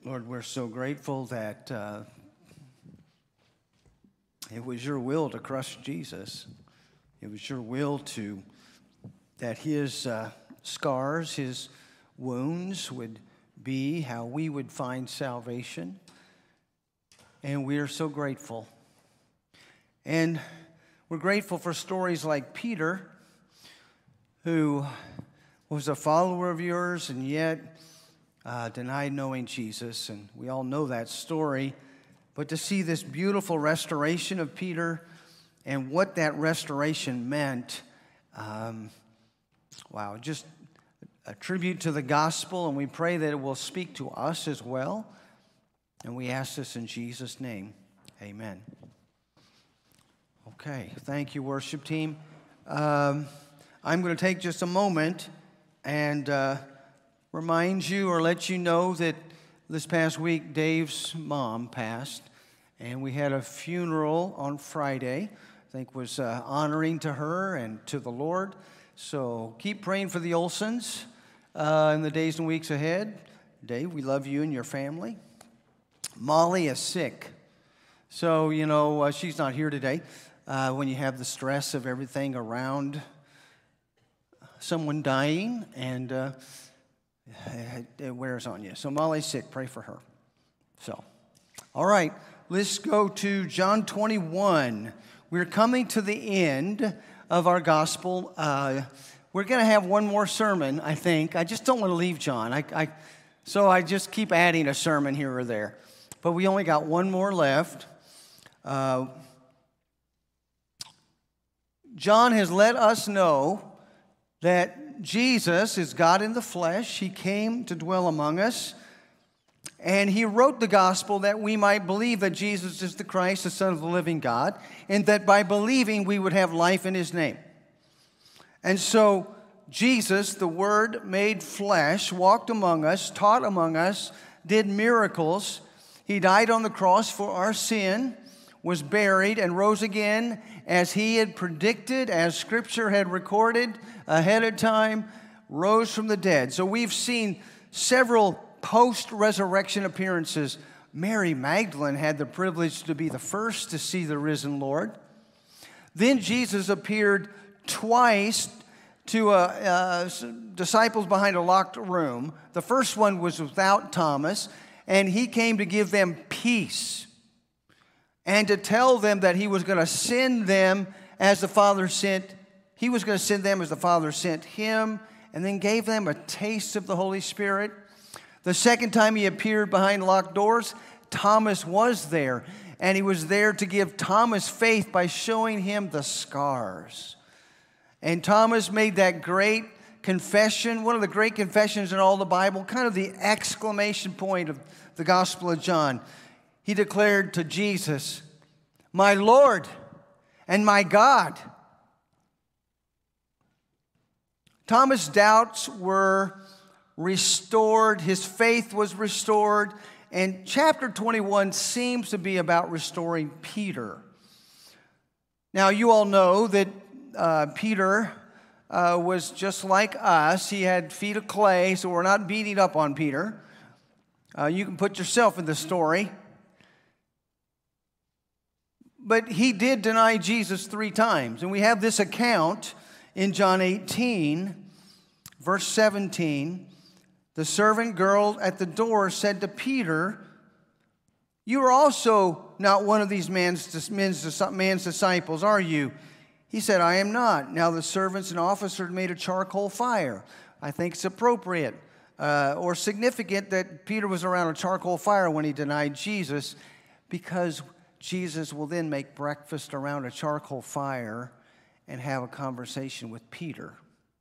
Lord, we're so grateful that it was your will to crush Jesus. It was your will that his scars, his wounds would be how we would find salvation. And we are so grateful. And we're grateful for stories like Peter, who was a follower of yours and yet denied knowing Jesus. And we all know that story. But to see this beautiful restoration of Peter and what that restoration meant, wow, just a tribute to the gospel. And we pray that it will speak to us as well. And we ask this in Jesus' name. Amen. Okay, thank you, worship team. I'm going to take just a moment and remind you or let you know that this past week Dave's mom passed, and we had a funeral on Friday. I think was honoring to her and to the Lord. So keep praying for the Olsons in the days and weeks ahead. Dave, we love you and your family. Molly is sick, so she's not here today. When you have the stress of everything around someone dying, and it wears on you. So Molly's sick. Pray for her. So, all right, let's go to John 21. We're coming to the end of our gospel. We're going to have one more sermon, I think. I just don't want to leave John. So I just keep adding a sermon here or there. But we only got one more left. John has let us know that Jesus is God in the flesh. He came to dwell among us. And he wrote the gospel that we might believe that Jesus is the Christ, the Son of the living God, and that by believing we would have life in his name. And so Jesus, the Word made flesh, walked among us, taught among us, did miracles. He died on the cross for our sin, was buried, and rose again as he had predicted, as Scripture had recorded ahead of time, rose from the dead. So we've seen several post-resurrection appearances. Mary Magdalene had the privilege to be the first to see the risen Lord. Then Jesus appeared twice to disciples behind a locked room. The first one was without Thomas, and he came to give them peace and to tell them that he was going to send them as the Father sent. He was going to send them as the Father sent him, and then gave them a taste of the Holy Spirit. The second time he appeared behind locked doors, Thomas was there, and he was there to give Thomas faith by showing him the scars. And Thomas made that great confession, one of the great confessions in all the Bible, kind of the exclamation point of the Gospel of John. He declared to Jesus, "My Lord and my God." Thomas' doubts were restored. His faith was restored. And chapter 21 seems to be about restoring Peter. Now, you all know that Peter was just like us. He had feet of clay, so we're not beating up on Peter. You can put yourself in the story. But he did deny Jesus 3 times. And we have this account in John 18, verse 17. The servant girl at the door said to Peter, "You are also not one of these man's disciples, are you?" He said, "I am not." Now the servants and officers made a charcoal fire. I think it's appropriate or significant that Peter was around a charcoal fire when he denied Jesus, because Jesus will then make breakfast around a charcoal fire and have a conversation with Peter.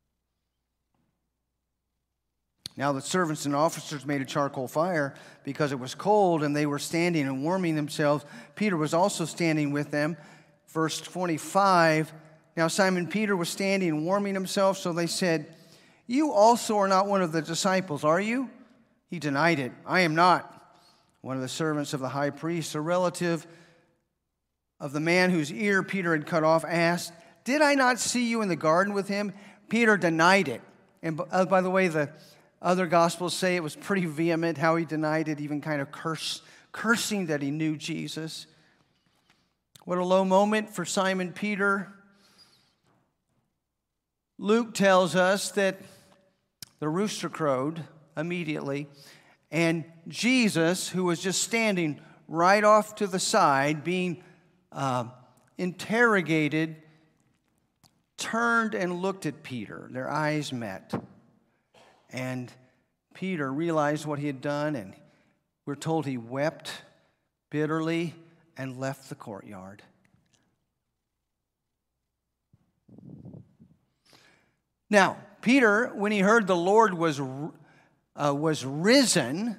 Now the servants and officers made a charcoal fire because it was cold, and they were standing and warming themselves. Peter was also standing with them. Verse 25, now Simon Peter was standing and warming himself, so they said, "You also are not one of the disciples, are you?" He denied it. "I am not." One of the servants of the high priest, a relative of the man whose ear Peter had cut off, asked, "Did I not see you in the garden with him?" Peter denied it. And by the way, the Other Gospels say it was pretty vehement how he denied it, even kind of cursing that he knew Jesus. What a low moment for Simon Peter. Luke tells us that the rooster crowed immediately, and Jesus, who was just standing right off to the side, being interrogated, turned and looked at Peter. Their eyes met. And Peter realized what he had done, and we're told he wept bitterly and left the courtyard. Now, Peter, when he heard the Lord was risen,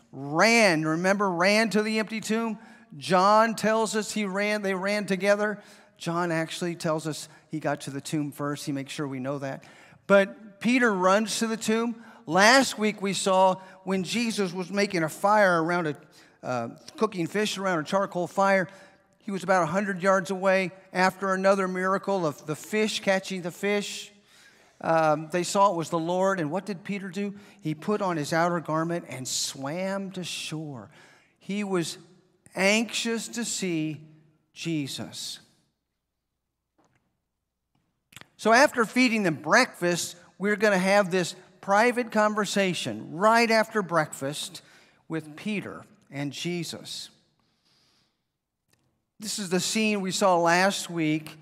ran to the empty tomb. John tells us they ran together. John actually tells us he got to the tomb first. He makes sure we know that. But Peter runs to the tomb. Last week we saw when Jesus was making a fire around cooking fish around a charcoal fire, he was about 100 yards away after another miracle of the fish, catching the fish. They saw it was the Lord, and what did Peter do? He put on his outer garment and swam to shore. He was anxious to see Jesus. So after feeding them breakfast, we're going to have this private conversation right after breakfast with Peter and Jesus. This is the scene we saw last week.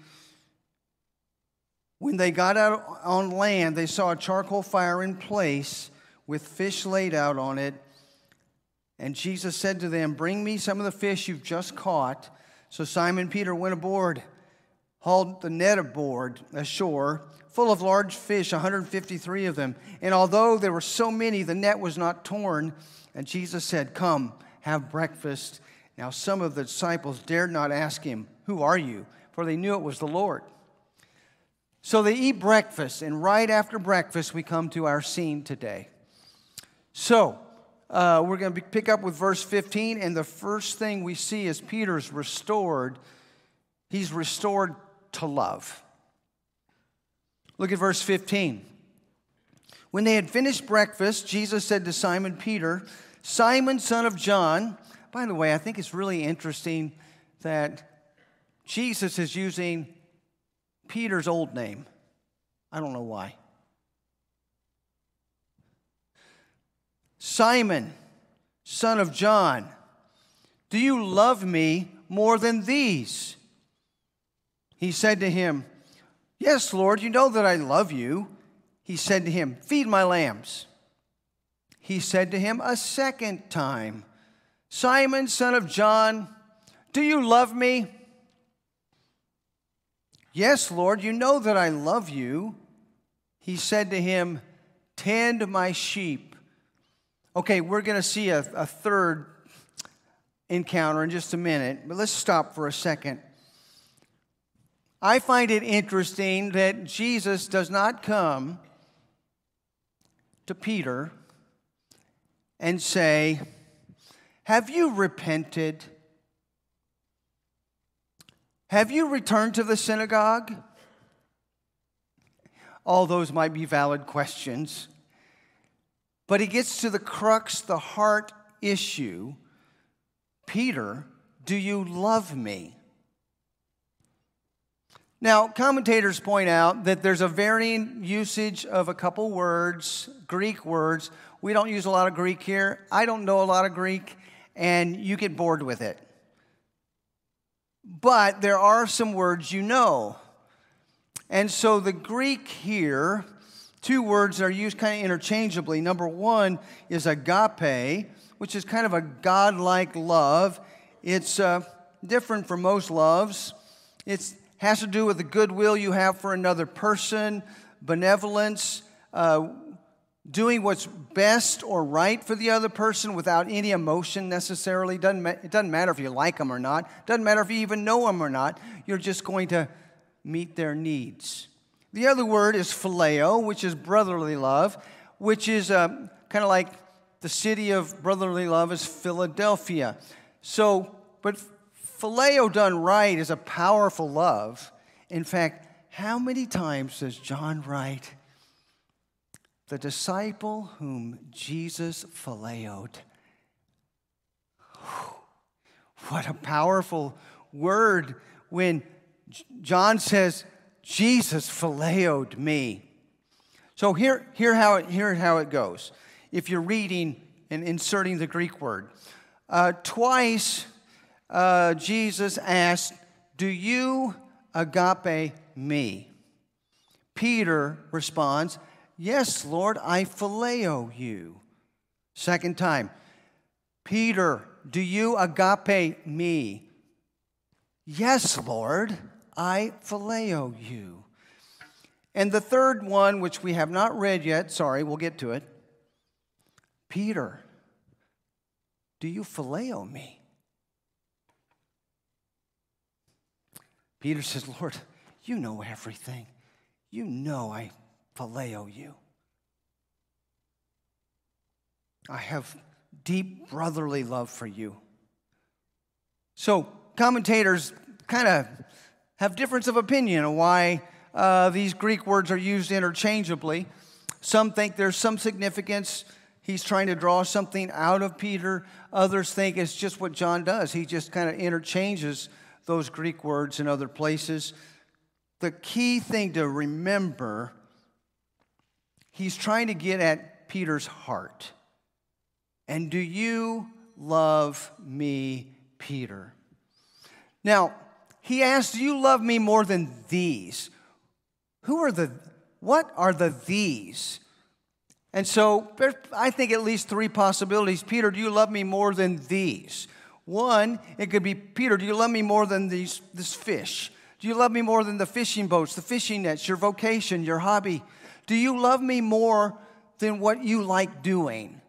When they got out on land, they saw a charcoal fire in place with fish laid out on it. And Jesus said to them, "Bring me some of the fish you've just caught." So Simon Peter went aboard, hauled the net ashore, full of large fish, 153 of them. And although there were so many, the net was not torn. And Jesus said, "Come, have breakfast." Now some of the disciples dared not ask him, "Who are you?" For they knew it was the Lord. So they eat breakfast, and right after breakfast, we come to our scene today. So we're going to pick up with verse 15, and the first thing we see is Peter's restored. He's restored to love. Look at verse 15. When they had finished breakfast, Jesus said to Simon Peter, "Simon, son of John." By the way, I think it's really interesting that Jesus is using Peter's old name. I don't know why. "Simon, son of John, do you love me more than these?" He said to him, "Yes, Lord, you know that I love you." He said to him, "Feed my lambs." He said to him a second time, "Simon, son of John, do you love me?" "Yes, Lord, you know that I love you." He said to him, "Tend my sheep." Okay, we're going to see a third encounter in just a minute, but let's stop for a second. I find it interesting that Jesus does not come to Peter and say, "Have you repented? Have you returned to the synagogue?" All those might be valid questions. But he gets to the crux, the heart issue. "Peter, do you love me?" Now, commentators point out that there's a varying usage of a couple words, Greek words. We don't use a lot of Greek here. I don't know a lot of Greek, and you get bored with it. But there are some words you know. And so the Greek here, two words are used kind of interchangeably. Number one is agape, which is kind of a godlike love. It's different from most loves. It has to do with the goodwill you have for another person, benevolence, doing what's best or right for the other person without any emotion necessarily. It doesn't matter if you like them or not. It doesn't matter if you even know them or not. You're just going to meet their needs. The other word is phileo, which is brotherly love, which is kind of like the city of brotherly love is Philadelphia. So, but phileo done right is a powerful love. In fact, how many times does John write, the disciple whom Jesus phileo. What a powerful word when John says, Jesus phileoed me. So here how it goes. If you're reading and inserting the Greek word, twice Jesus asked, do you agape me? Peter responds, yes, Lord, I phileo you. Second time, Peter, do you agape me? Yes, Lord, I phileo you. And the third one, which we have not read yet, sorry, we'll get to it. Peter, do you phileo me? Peter says, Lord, you know everything. You know I phileo you. I have deep brotherly love for you. So commentators kind of have difference of opinion on why these Greek words are used interchangeably. Some think there's some significance. He's trying to draw something out of Peter. Others think it's just what John does. He just kind of interchanges those Greek words in other places. The key thing to remember, he's trying to get at Peter's heart. And do you love me, Peter? Now, he asks, do you love me more than these? What are the these? And so there's, I think, at least three possibilities. Peter, do you love me more than these? One, it could be, Peter, do you love me more than this fish? Do you love me more than the fishing boats, the fishing nets, your vocation, your hobby? Do you love me more than what you like doing?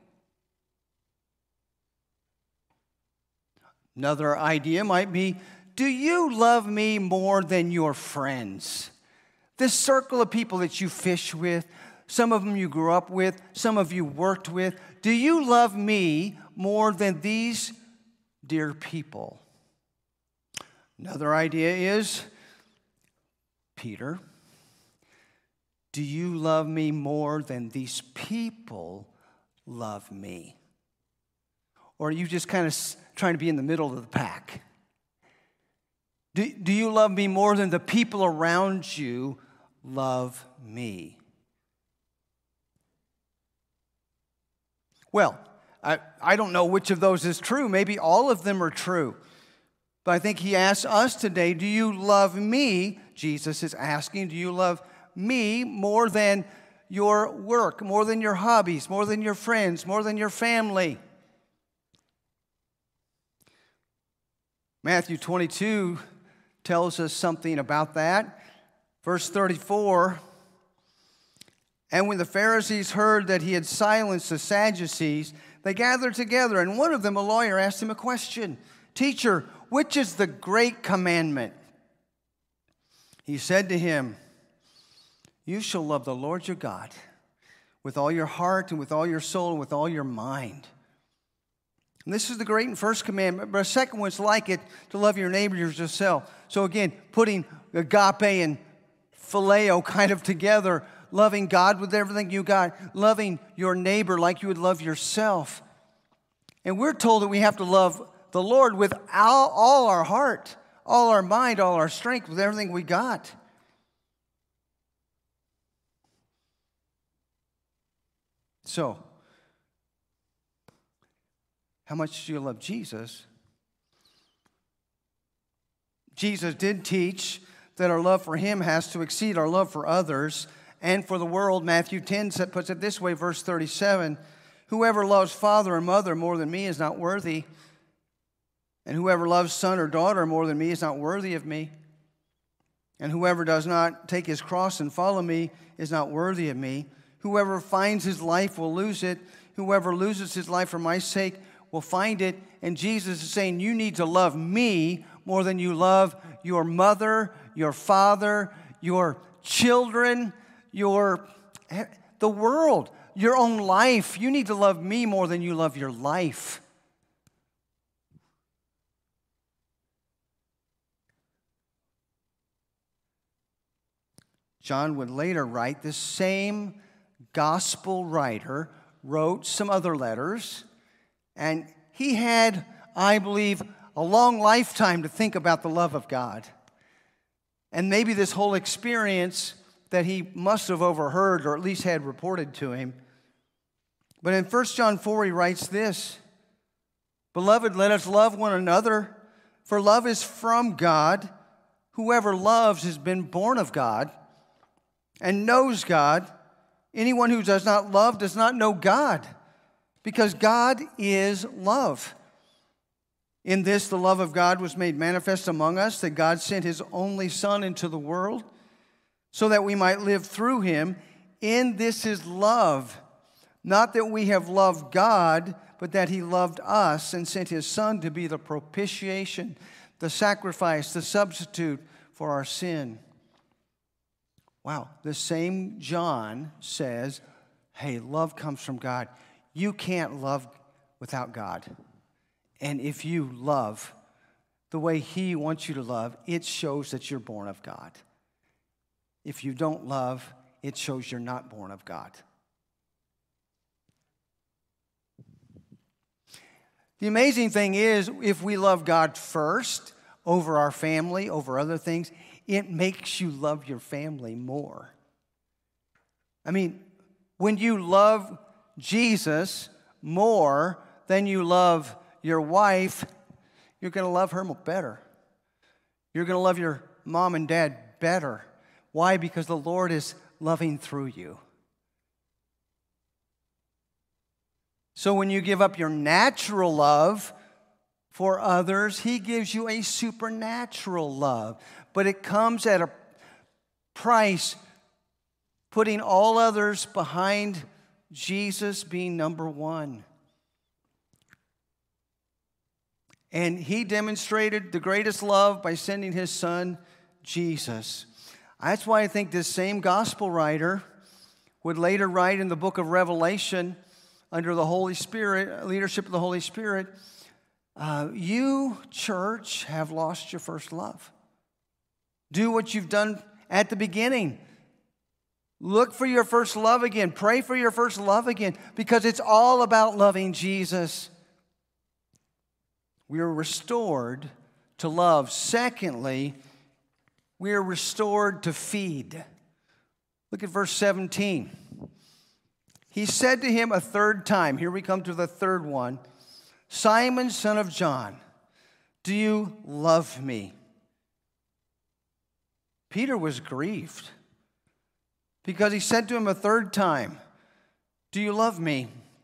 Another idea might be, do you love me more than your friends? This circle of people that you fish with, some of them you grew up with, some of you worked with. Do you love me more than these dear people? Another idea is, Peter, do you love me more than these people love me? Or are you just kind of trying to be in the middle of the pack? Do you love me more than the people around you love me? Well, I don't know which of those is true. Maybe all of them are true. But I think he asks us today, do you love me? Jesus is asking, do you love me more than your work, more than your hobbies, more than your friends, more than your family? Matthew 22 tells us something about that. Verse 34, and when the Pharisees heard that he had silenced the Sadducees, they gathered together, and one of them, a lawyer, asked him a question. Teacher, which is the great commandment? He said to him, you shall love the Lord your God with all your heart and with all your soul and with all your mind. And this is the great and first commandment, but a second one's like it, to love your neighbor as yourself. So again, putting agape and phileo kind of together, loving God with everything you got, loving your neighbor like you would love yourself. And we're told that we have to love the Lord with all our heart, all our mind, all our strength, with everything we got. So, how much do you love Jesus? Jesus did teach that our love for him has to exceed our love for others and for the world. Matthew 10 puts it this way, verse 37, whoever loves father or mother more than me is not worthy, and whoever loves son or daughter more than me is not worthy of me, and whoever does not take his cross and follow me is not worthy of me. Whoever finds his life will lose it. Whoever loses his life for my sake will find it. And Jesus is saying, you need to love me more than you love your mother, your father, your children, the world, your own life. You need to love me more than you love your life. John would later write, this same gospel writer, wrote some other letters, and he had, I believe, a long lifetime to think about the love of God. And maybe this whole experience that he must have overheard or at least had reported to him. But in 1 John 4, he writes this, "Beloved, let us love one another, for love is from God. Whoever loves has been born of God and knows God. Anyone who does not love does not know God, because God is love. In this, the love of God was made manifest among us, that God sent his only Son into the world so that we might live through him. In this is love, not that we have loved God, but that he loved us and sent his Son to be the propitiation, the sacrifice, the substitute for our sin." Wow, the same John says, hey, love comes from God. You can't love without God. And if you love the way he wants you to love, it shows that you're born of God. If you don't love, it shows you're not born of God. The amazing thing is, if we love God first over our family, over other things, it makes you love your family more. I mean, when you love Jesus more than you love your wife, you're going to love her better. You're going to love your mom and dad better. Why? Because the Lord is loving through you. So when you give up your natural love for others, he gives you a supernatural love. But it comes at a price, putting all others behind Jesus being number one. And he demonstrated the greatest love by sending his Son, Jesus. That's why I think this same gospel writer would later write in the book of Revelation, under the Holy Spirit, leadership of the Holy Spirit, you, church, have lost your first love. Do what you've done at the beginning. Look for your first love again. Pray for your first love again, because it's all about loving Jesus. We are restored to love. Secondly, we are restored to feed. Look at verse 17. He said to him a third time, here we come to the third one, "Simon, son of John, do you love me?" Peter was grieved because he said to him a third time, "Do you love me?"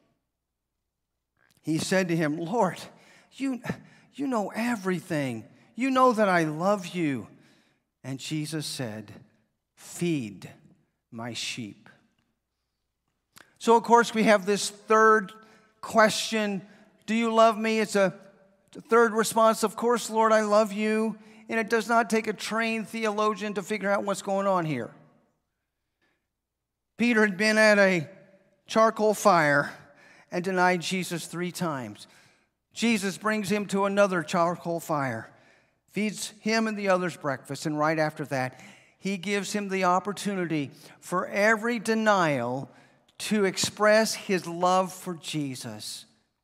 He said to him, "Lord, you know everything. You know that I love you." And Jesus said, "Feed my sheep." So, of course, we have this third question, do you love me? It's a third response, of course, Lord, I love you. And it does not take a trained theologian to figure out what's going on here. Peter had been at a charcoal fire and denied Jesus 3 times. Jesus brings him to another charcoal fire, feeds him and the others breakfast, and right after that, he gives him the opportunity for every denial to express his love for Jesus.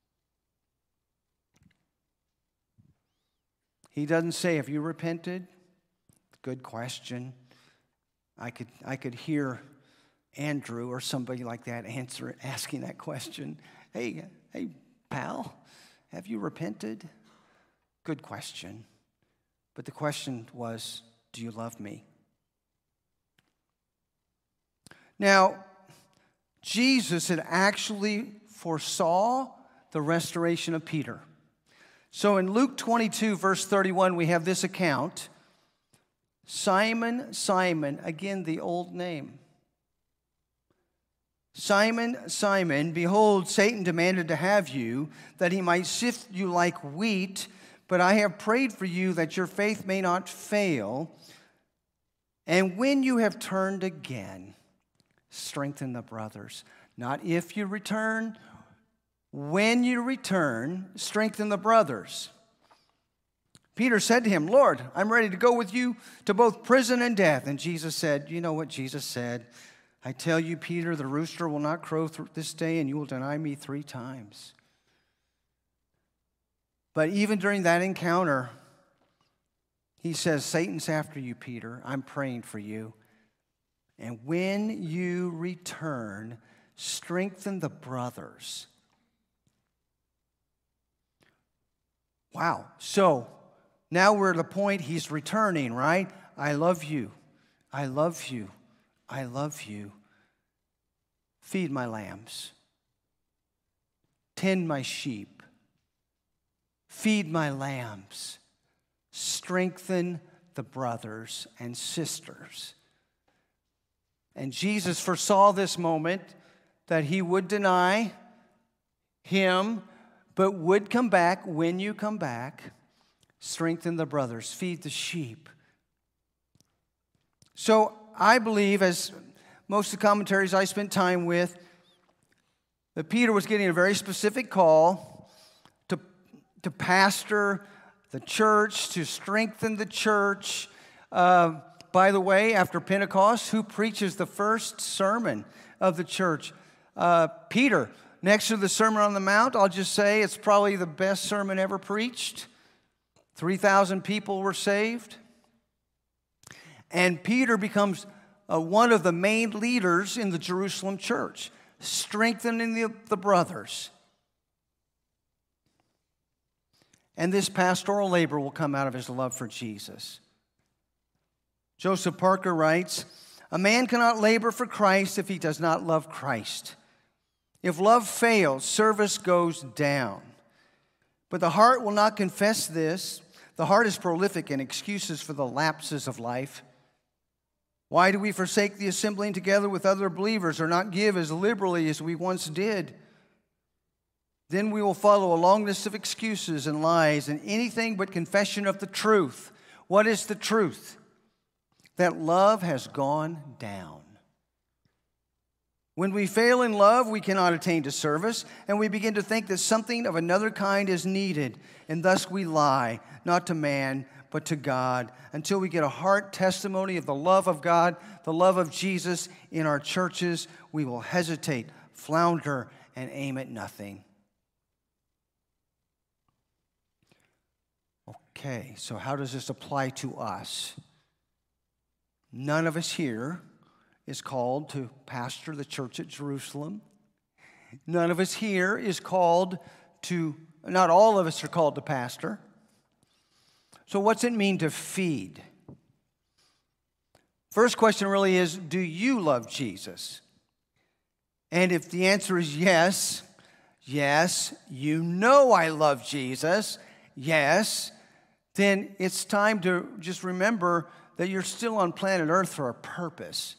He doesn't say, "Have you repented?" Good question. I could hear Andrew or somebody like that asking that question. Hey, pal, have you repented? Good question. But the question was, do you love me? Now, Jesus had actually foresaw the restoration of Peter. So in Luke 22, verse 31, we have this account. Simon, Simon, again the old name. Simon, Simon, behold, Satan demanded to have you, that he might sift you like wheat, but I have prayed for you that your faith may not fail. And when you have turned again, strengthen the brothers. Not if you return, when you return, strengthen the brothers. Peter said to him, "Lord, I'm ready to go with you to both prison and death." And Jesus said, you know what Jesus said? I tell you, Peter, the rooster will not crow this day, and you will deny me 3 times. But even during that encounter, he says, Satan's after you, Peter. I'm praying for you. And when you return, strengthen the brothers. Wow. So now we're at the point he's returning, right? I love you. I love you. I love you. Feed my lambs. Tend my sheep. Feed my lambs. Strengthen the brothers and sisters. And Jesus foresaw this moment that he would deny him, but would come back. When you come back, strengthen the brothers, feed the sheep. So I believe, as most of the commentaries I spent time with, that Peter was getting a very specific call to pastor the church, to strengthen the church. By the way, after Pentecost, who preaches the first sermon of the church? Peter. Next to the Sermon on the Mount, I'll just say it's probably the best sermon ever preached. 3,000 people were saved. And Peter becomes one of the main leaders in the Jerusalem church, strengthening the brothers. And this pastoral labor will come out of his love for Jesus. Joseph Parker writes, a man cannot labor for Christ if he does not love Christ. If love fails, service goes down. But the heart will not confess this. The heart is prolific in excuses for the lapses of life. Why do we forsake the assembling together with other believers, or not give as liberally as we once did? Then we will follow a long list of excuses and lies and anything but confession of the truth. What is the truth? That love has gone down. When we fail in love, we cannot attain to service, and we begin to think that something of another kind is needed, and thus we lie, not to man, but to God, until we get a heart testimony of the love of God, the love of Jesus in our churches. We will hesitate, flounder, and aim at nothing. Okay, so how does this apply to us? None of us here is called to pastor the church at Jerusalem. None of us here is called to, not all of us are called to pastor. So what's it mean to feed? First question really is, do you love Jesus? And if the answer is yes, you know I love Jesus, yes, then it's time to just remember that you're still on planet Earth for a purpose.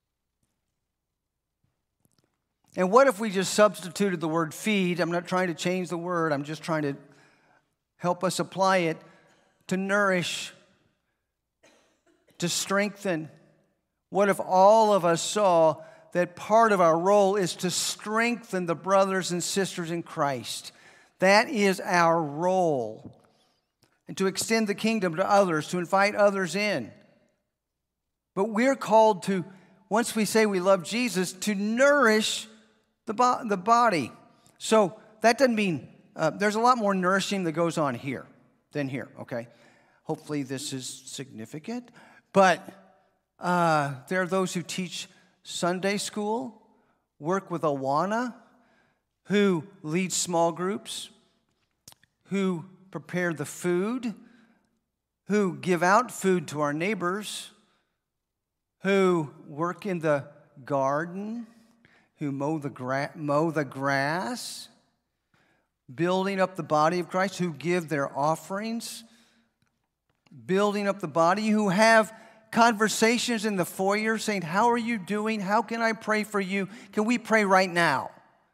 And what if we just substituted the word feed? I'm not trying to change the word. I'm just trying to help us apply it to nourish, to strengthen. What if all of us saw that part of our role is to strengthen the brothers and sisters in Christ? That is our role. And to extend the kingdom to others, to invite others in. But we're called to, once we say we love Jesus, to nourish the body. So that doesn't mean, there's a lot more nourishing that goes on here than here, okay? Hopefully this is significant. But there are those who teach Sunday school, work with Awana, who lead small groups, who prepare the food, who give out food to our neighbors, who work in the garden, who mow the grass, building up the body of Christ, who give their offerings, building up the body, who have conversations in the foyer saying, how are you doing? How can I pray for you? Can we pray right now?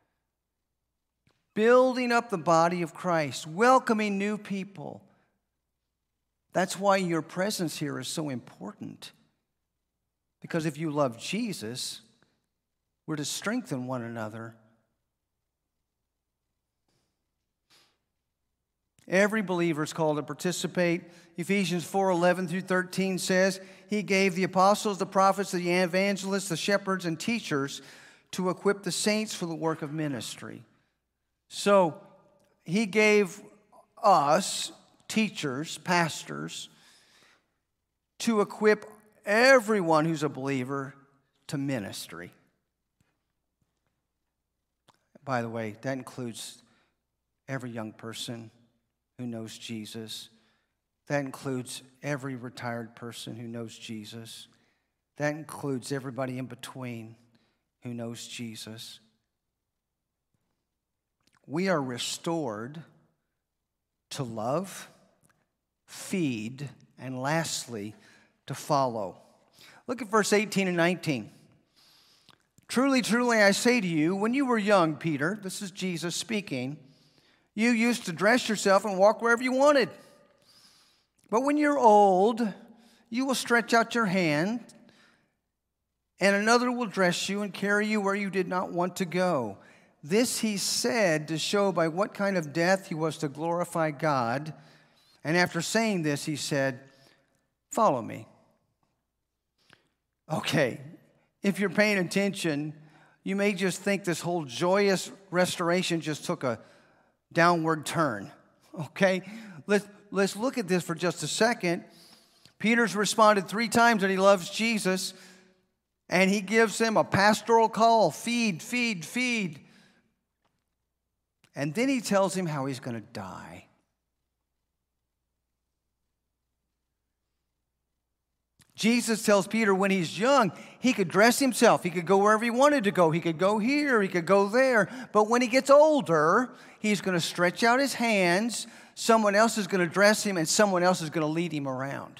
Building up the body of Christ, welcoming new people. That's why your presence here is so important. Because if you love Jesus, we're to strengthen one another. Every believer is called to participate. Ephesians 4:11 through 13 says, He gave the apostles, the prophets, the evangelists, the shepherds, and teachers to equip the saints for the work of ministry. So He gave us, teachers, pastors, to equip everyone who's a believer to ministry. By the way, that includes every young person who knows Jesus. That includes every retired person who knows Jesus. That includes everybody in between who knows Jesus. We are restored to love, feed, and lastly, to follow. Look at verse 18 and 19. Truly, truly, I say to you, when you were young, Peter, this is Jesus speaking, you used to dress yourself and walk wherever you wanted. But when you're old, you will stretch out your hand, and another will dress you and carry you where you did not want to go. This he said to show by what kind of death he was to glorify God. And after saying this, he said, follow me. Okay, if you're paying attention, you may just think this whole joyous restoration just took a downward turn. Okay, let's look at this for just a second. Peter's responded 3 times that he loves Jesus, and he gives him a pastoral call, feed, feed, feed. And then he tells him how he's going to die. Jesus tells Peter when he's young, he could dress himself. He could go wherever he wanted to go. He could go here. He could go there. But when he gets older, he's going to stretch out his hands. Someone else is going to dress him, and someone else is going to lead him around.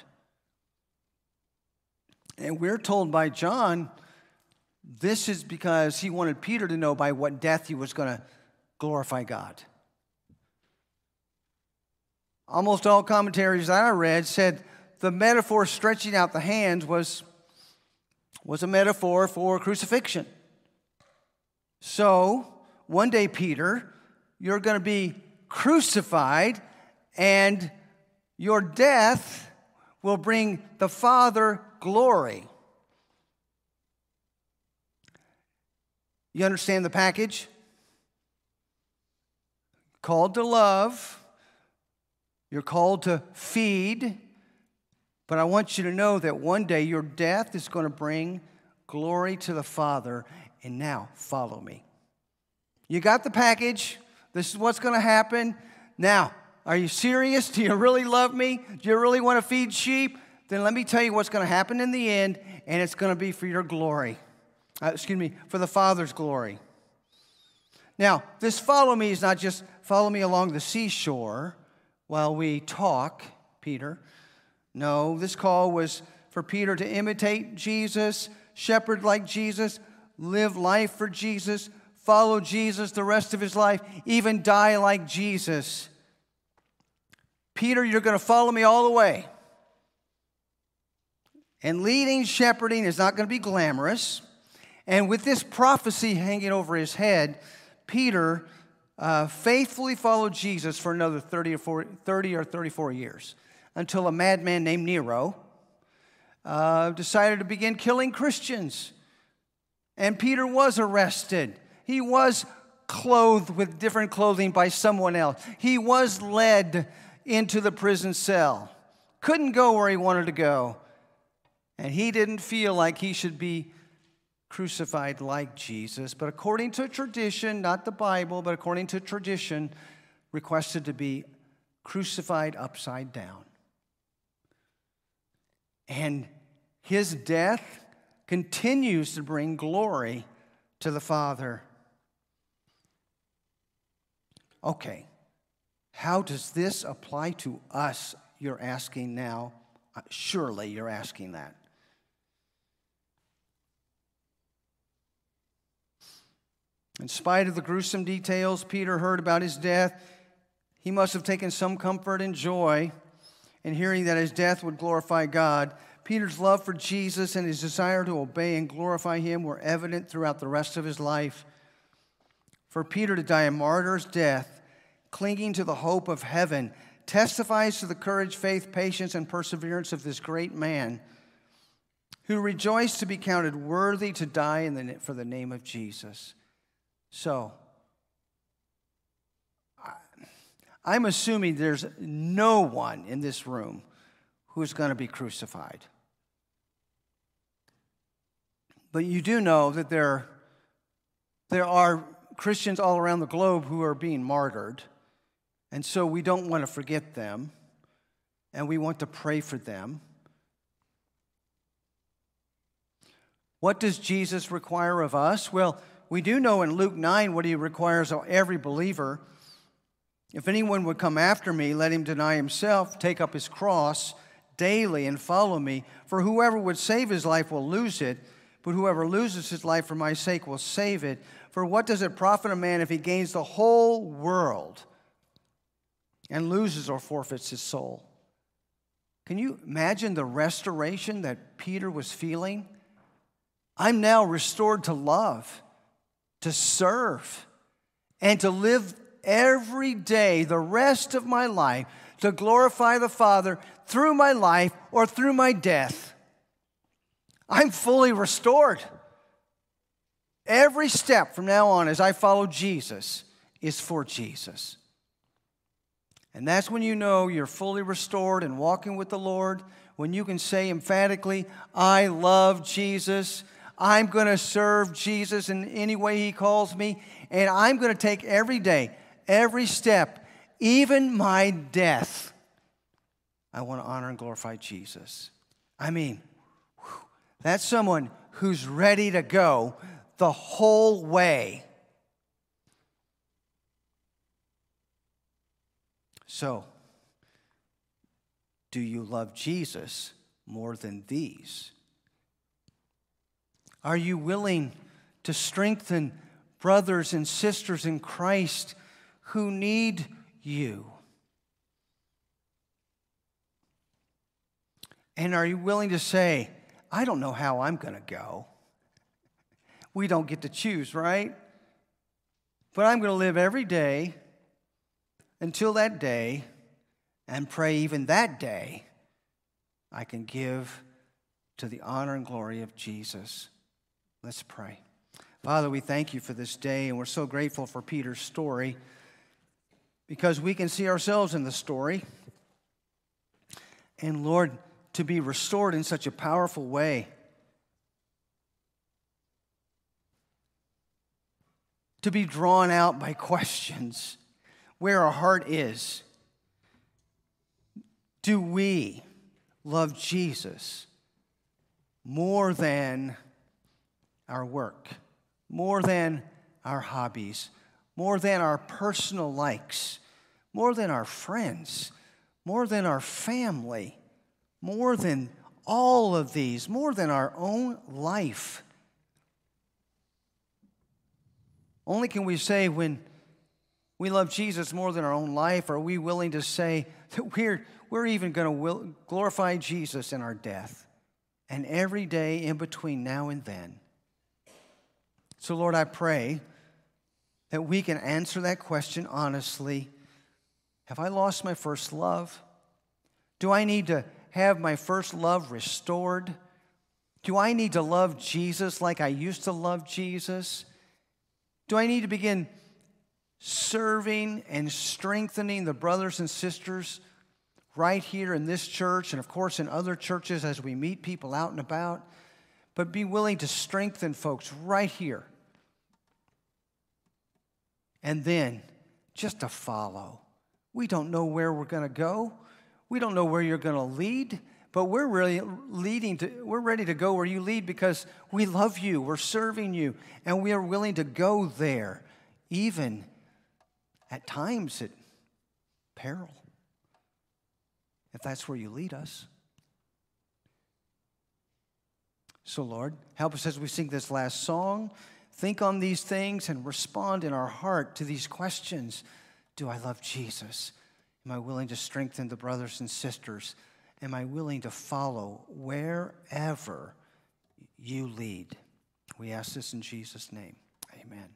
And we're told by John, this is because he wanted Peter to know by what death he was going to glorify God. Almost all commentaries that I read said the metaphor stretching out the hands was a metaphor for crucifixion. So, one day, Peter, you're going to be crucified, and your death will bring the Father glory. You understand the package? Called to love. You're called to feed. But I want you to know that one day your death is going to bring glory to the Father. And now, follow me. You got the package. This is what's going to happen. Now, are you serious? Do you really love me? Do you really want to feed sheep? Then let me tell you what's going to happen in the end, and it's going to be for your glory. For the Father's glory. Now, this follow me is not just follow me along the seashore while we talk, Peter. No, this call was for Peter to imitate Jesus, shepherd like Jesus, live life for Jesus, follow Jesus the rest of his life, even die like Jesus. Peter, you're going to follow me all the way. And leading, shepherding is not going to be glamorous. And with this prophecy hanging over his head, Peter faithfully followed Jesus for another 30 or 34 years until a madman named Nero decided to begin killing Christians. And Peter was arrested. He was clothed with different clothing by someone else. He was led into the prison cell. Couldn't go where he wanted to go. And he didn't feel like he should be crucified like Jesus, but according to tradition, not the Bible, but according to tradition, requested to be crucified upside down. And his death continues to bring glory to the Father. Okay, how does this apply to us? You're asking now. Surely you're asking that. In spite of the gruesome details Peter heard about his death, he must have taken some comfort and joy in hearing that his death would glorify God. Peter's love for Jesus and his desire to obey and glorify him were evident throughout the rest of his life. For Peter to die a martyr's death clinging to the hope of heaven, testifies to the courage, faith, patience, and perseverance of this great man who rejoiced to be counted worthy to die for the name of Jesus. So, I'm assuming there's no one in this room who's going to be crucified. But you do know that there are Christians all around the globe who are being martyred. And so we don't want to forget them. And we want to pray for them. What does Jesus require of us? Well, we do know in Luke 9 what he requires of every believer. If anyone would come after me, let him deny himself, take up his cross daily and follow me. For whoever would save his life will lose it, but whoever loses his life for my sake will save it. For what does it profit a man if he gains the whole world and loses or forfeits his soul? Can you imagine the restoration that Peter was feeling? I'm now restored to love, to serve, and to live every day, the rest of my life, to glorify the Father through my life or through my death. I'm fully restored. Every step from now on as I follow Jesus is for Jesus. And that's when you know you're fully restored and walking with the Lord, when you can say emphatically, I love Jesus. I'm going to serve Jesus in any way he calls me, and I'm going to take every day, every step, even my death. I want to honor and glorify Jesus. I mean, that's someone who's ready to go the whole way. So, do you love Jesus more than these? Are you willing to strengthen brothers and sisters in Christ who need you? And are you willing to say, I don't know how I'm going to go? We don't get to choose, right? But I'm going to live every day until that day and pray even that day I can give to the honor and glory of Jesus. Let's pray. Father, we thank you for this day, and we're so grateful for Peter's story because we can see ourselves in the story. And Lord, to be restored in such a powerful way, to be drawn out by questions where our heart is. Do we love Jesus more than our work, more than our hobbies, more than our personal likes, more than our friends, more than our family, more than all of these, more than our own life? Only can we say when we love Jesus more than our own life, are we willing to say that we're even going to glorify Jesus in our death and every day in between now and then. So, Lord, I pray that we can answer that question honestly. Have I lost my first love? Do I need to have my first love restored? Do I need to love Jesus like I used to love Jesus? Do I need to begin serving and strengthening the brothers and sisters right here in this church and, of course, in other churches as we meet people out and about? But be willing to strengthen folks right here. And then just to follow. We don't know where we're going to go. We don't know where you're going to lead. But we're ready to go where you lead because we love you, we're serving you, and we are willing to go there, even at times at peril, if that's where you lead us. So, Lord, help us as we sing this last song. Think on these things and respond in our heart to these questions. Do I love Jesus? Am I willing to strengthen the brothers and sisters? Am I willing to follow wherever you lead? We ask this in Jesus' name. Amen.